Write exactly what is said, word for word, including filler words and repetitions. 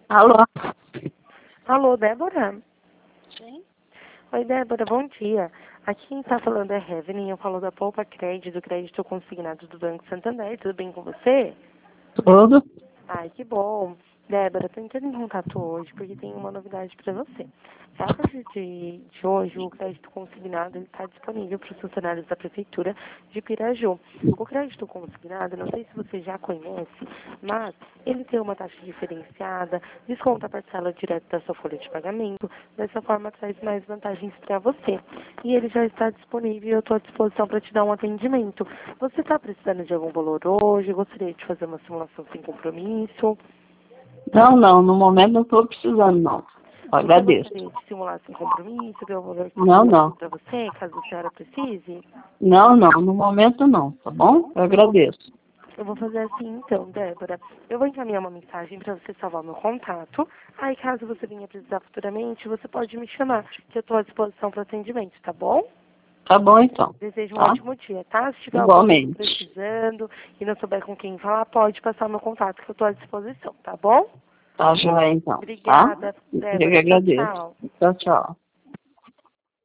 Alô? Alô, Débora? Sim. Oi, Débora, bom dia. Aqui quem está falando é Heaven, eu falo da Poupa Crédito, do crédito consignado do Banco Santander. Tudo bem com você? Tudo? Ai, que bom. Débora, estou entrando em contato hoje porque tem uma novidade para você. A partir de, de hoje, o crédito consignado está disponível para os funcionários da Prefeitura de Piraju. O crédito consignado, não sei se você já conhece, mas ele tem uma taxa diferenciada, desconta a parcela direto da sua folha de pagamento, dessa forma traz mais vantagens para você. E ele já está disponível e eu estou à disposição para te dar um atendimento. Você está precisando de algum valor hoje? Gostaria de fazer uma simulação sem compromisso? Não, não, no momento não estou precisando, não. Eu Você agradeço. gostaria de simular sem compromisso, ver o valor que Não, não. para você, caso a senhora precise? Não, não, no momento não, tá bom? Eu Eu vou, agradeço. eu vou fazer assim então, Débora. Eu vou encaminhar uma mensagem para você salvar meu contato. Aí, caso você venha precisar futuramente, você pode me chamar, que eu estou à disposição para atendimento, tá bom? Tá bom, então. Desejo um Tá? ótimo dia, tá? Se tiver alguma coisa Igualmente. precisando e não souber com quem falar, pode passar meu contato, que eu estou à disposição, tá bom? Tá joia, então. Tá? Obrigada, Eu que Débora. Tchau, agradeço. tchau. Tchau, tchau.